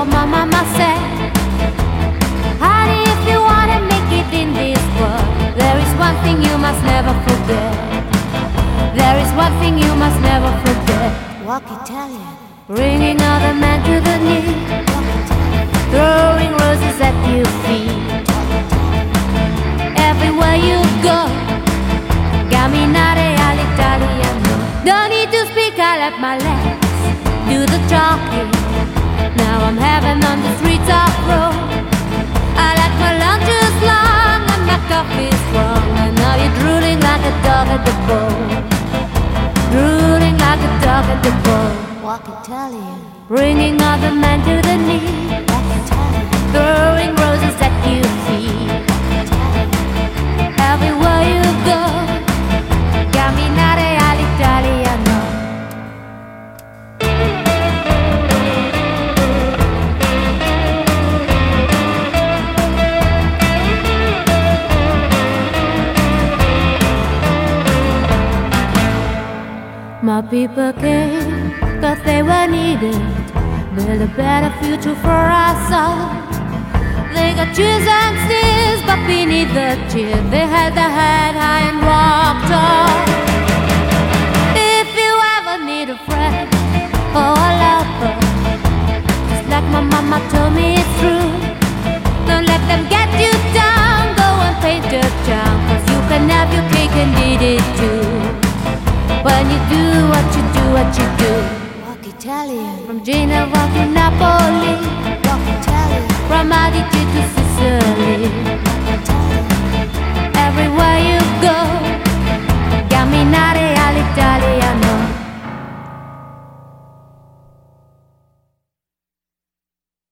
what my mama said. Honey, if you wanna make it in this world, there is one thing you must never forget. There is one thing you must never forget. Walk Italian. Bringing other men to the knee, throwing roses at your feet. Everywhere you go, camminare all'italiano. Don't need to speak, I let my legs do the talking. Now I'm heaven on the streets of Rome. I like my lunches long and my coffee strong. And now you're drooling like a dog at the bone. Drooling like a dog at the bone. Walk Italian. Bringing other men to the knee. Walk Italian. Throwing roses at your feet. Everywhere you go, camminare all'italiano. My people came 'cause they were needed. Build a better future for us all. They got cheers and sneers, but beneath the cheer they held their head high and walked on. If you ever need a friend or a lover, just like my mama told me it's true, don't let them get you down. Go and paint your town, 'cause you can have your cake and eat it too. When you do what you do, what you do. Walk Italian. From Geneva to Napoli. Walk Italian. From Adige to Sicily.